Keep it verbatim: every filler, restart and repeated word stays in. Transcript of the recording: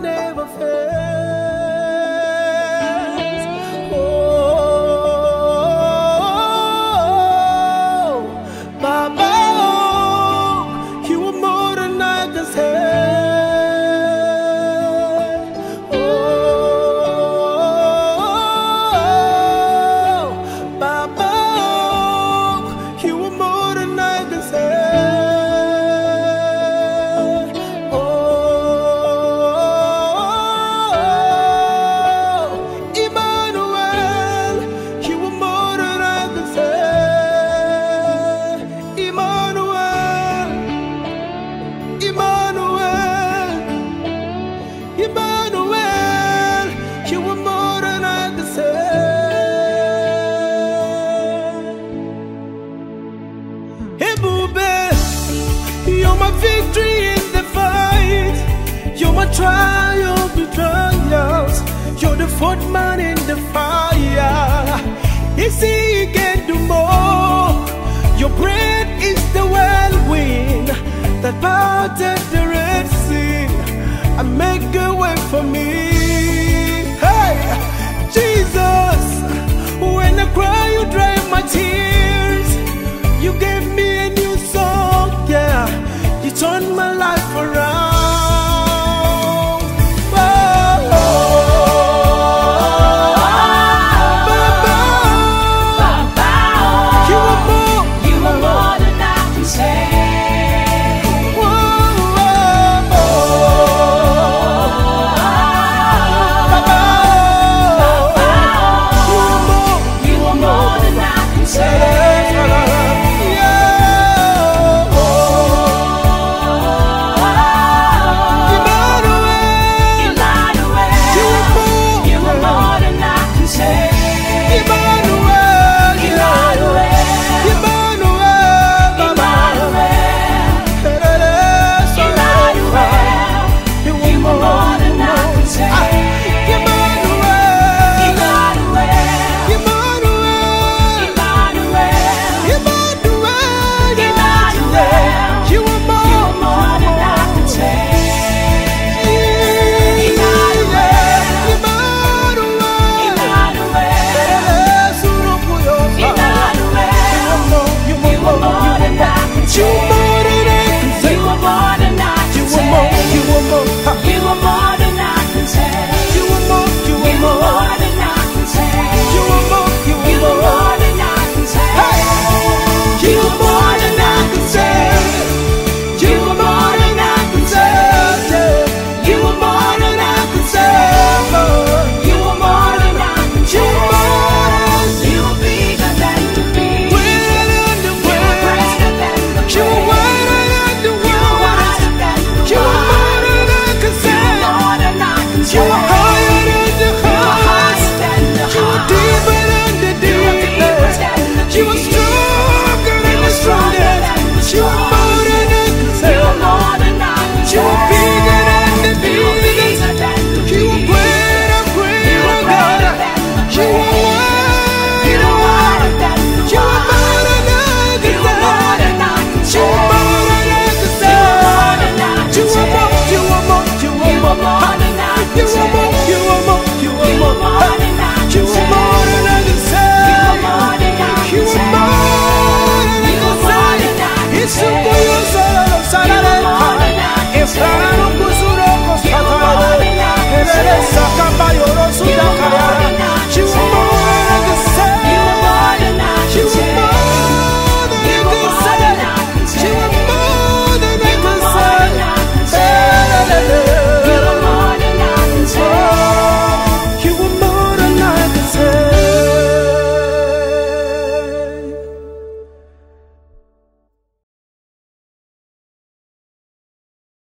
never fails. Oh, Baba, oh, you are more than I can say. Oh, Baba, oh, you are more than I can say. You're my victory in the fight. You're my triumph in trials. You're the fourth man in the fire. You see, you can do more. Your breath is the whirlwind that parted the Red Sea and make a way for me.